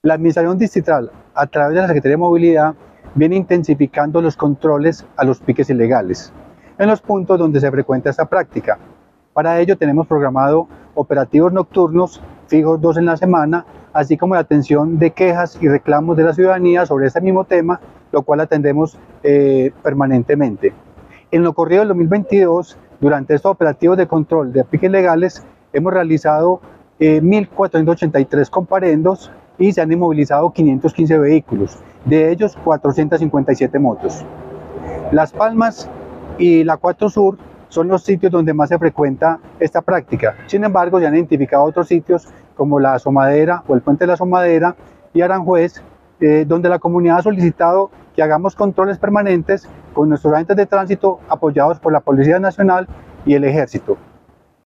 La Administración Distrital, a través de la Secretaría de Movilidad, viene intensificando los controles a los piques ilegales en los puntos donde se frecuenta esta práctica. Para ello tenemos programado operativos nocturnos, fijos 2 en la semana, así como la atención de quejas y reclamos de la ciudadanía sobre este mismo tema, lo cual atendemos permanentemente. En lo corrido del 2022, durante estos operativos de control de piques ilegales, hemos realizado 1.483 comparendos y se han inmovilizado 515 vehículos, de ellos 457 motos. Las Palmas y la 4 Sur son los sitios donde más se frecuenta esta práctica. Sin embargo, se han identificado otros sitios como la Asomadera o el Puente de la Asomadera y Aranjuez, donde la comunidad ha solicitado que hagamos controles permanentes con nuestros agentes de tránsito apoyados por la Policía Nacional y el Ejército.